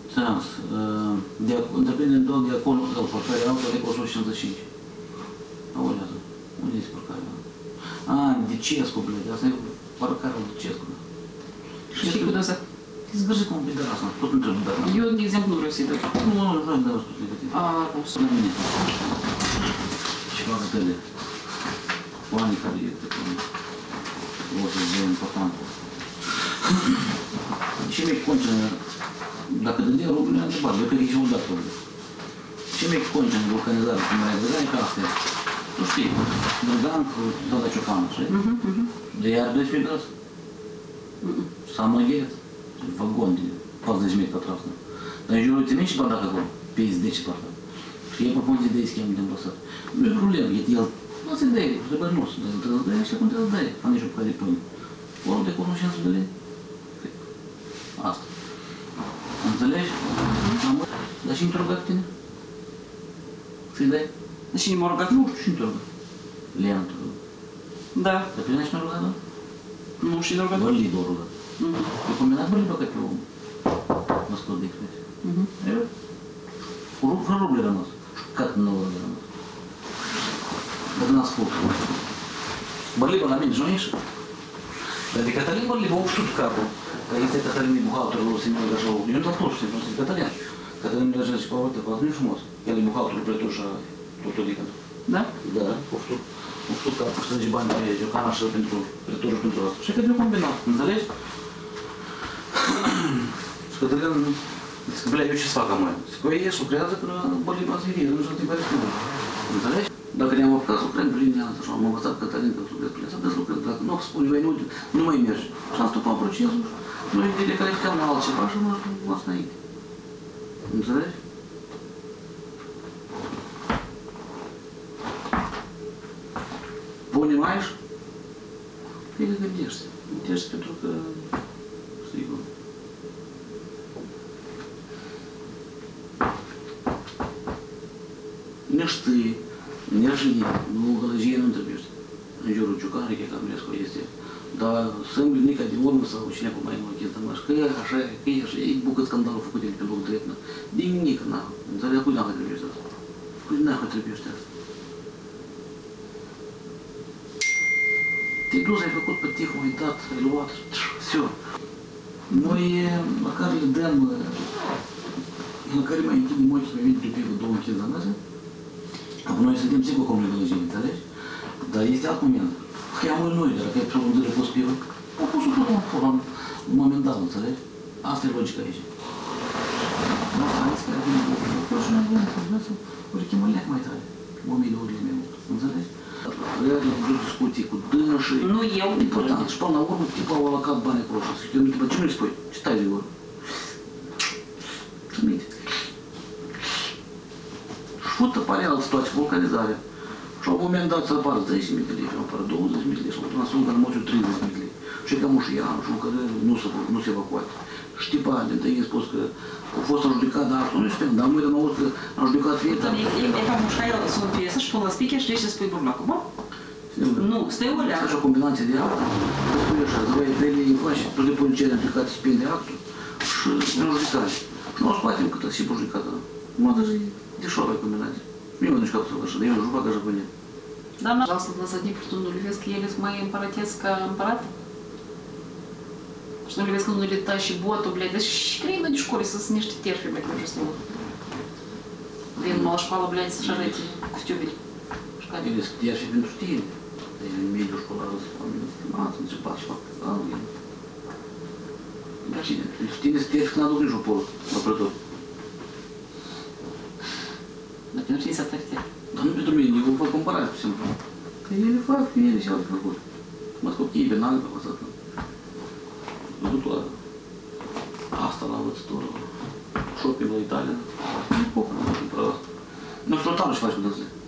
Seans. Întreprindem doar diaconul sau parcarea auto de 155. Aulează. Unde este parcarea? Dicescu, blede. Asta e parcarea lui Dicescu. Și cu asta? Zgârzi cum de asta. Tot întreb de asta. Eu, de exemplu, nu vreau să-i dau. Nu vreau de asta negativ. Nu Să la mine. Și facă tele. Oamenii care e de până. O să fie important. Ce mi-e conce, dacă dădea rugul, ne întrebat, eu cred că e și un dat rugul. Ce mi-e conce în vulcanizare, cum mai dădea, e ca astea. Tu știi, Drăgan cu Dada Ciocană, știi? De iar 12 de asta. Samăghet, vagon de 40 metri pătrasă. Dar în jurul ține și bardac acolo, pe 10 parcă. Și e propun de schemă de învățat. Nu e problemă, el nu se dă, trebuie nu se dă, trebuie să dă, așa cum trebuie să dă, ca nici o care până. Ori de cunoștință de lei. Asta. Înțelegi? Dar și mi-te rugat tine? Să-i dai? Și cine m-a rugat? Nu știu, și mi-te rugat. Leana te rugat. Da. Dar pe mine și mi-a rugat, da? Nu, și ne-a rugat? Bărlibă a rugat. Eu combinat bărlibă ca pe om. Mă scot de expresie. Cu ruble rămas. Cat nu ruble rămas. Dar n-a spus. Bărlibă la mine, nu ești? Dar de Cătălin Bărlibă au știut capul. Că este Cătălin buhalterul lui Simeon Gășău. Eu nu te-am spus, nu știu, Cătălin. Cătălin Gășău și Pavel, că nu e frumos. El e buhalterul pretușa Totodică. Da? Da, au știut capul, strânge bani pe Giocana și pentru pretură și pentru asta. Și că eu combinat, înțelegi? Și Cătălin zice că, eu ce să fac amai? Zice că ieși, lucrează până Bărlibă să fie, nu știu ce bani spune. Înțelegi? Dacă ne-am apucat să lucrăm prin ea, așa, am învățat Cătălin că lucrez prin ea, să lucrăm. Dacă nu spune, nu mai mergi. Și am stupat procesul, noi de care știam la altceva și nu asta înainte. Înțelegi? Punem aici? Fie că gândești. Gândești pentru că, sigur. Ne știi, ne știi, nu gălăgie nu trebuie. În jurul Ciucanei, că Camilescu este. Dar Sâmblinica de urmă sau cine cu mai mult chestia mă, că e așa, că e așa, e bucă scandalul făcut de pe loc dreptnă. De nimic, na. Înțeleg, cui n-a trebuie asta? Cui n-a trebuie asta? Te-ai dus, ai făcut pe tihul, ai dat, ai luat, все. Noi, măcar le dăm, măcar mai închidem ochii pe mine, pe două închid la masă, apoi noi suntem sigur cum le gălăgim, înțelegi? Dar este alt moment. Cheamă noi, dacă ai prelungire pe spiră, au pus-o tot în forma momentan, înțelegi? Asta e logica aici. Nu asta care vine cu o și noi avem, o chemă leac mai tare, oamenii de urile meu, înțelegi? Reale, am vrut discuții cu dânsii. Nu eu. Important. Și până la urmă, tipul au alocat bani acolo. Și eu nu ce nu-i spui? Ce stai de urmă? Trimite. Și fută pare altă situație, vulcanizare. Și la un moment dat să apară 10.000 de lei, și apară 20.000 de lei, și la sună în moțiu 30.000 de lei. Și că mușian, și că nu se evacuate. Și tipa de întâi a spus că a fost judecat, dar nu știu, dar mâine mă aud că a judecat viața. Я там мужская сон пьеса, что у нас пике, что сейчас спой бурнаку. Ну, стой оля. Asta e o combinație de acte. Că spui așa, îți voi de lei faci, tu le pui în cele implicații spin de actul și nu judecare. Și nu o scoatem cât și pe judecată. Nu, даже дешевая комбинация. Мимо не шкаф соглаша, да я уже пока же понял. Да, пожалуйста, на задней фортуну Левецк еле с моей императорской аппарат. Что Левецк ну летающий бот, блядь, да шкрей на школе со снежки терпи, блядь, уже снова. Блин, мало школа, блядь, сожрайте, костюмить. Или я себе не штиль. Я не имею школа раз, не запас факт. Штиль стефик надо ниже пол, например. Например, 60 лет. Да ну, это мне не его компарать всем. Еле факт, еле сейчас какой. Москва Киеве, надо показать. Ну, тут ладно. Asta la văd storoă. Shopping la Italia. Nu pot, nu prava. Nu știu, tam și faci cu dăzile.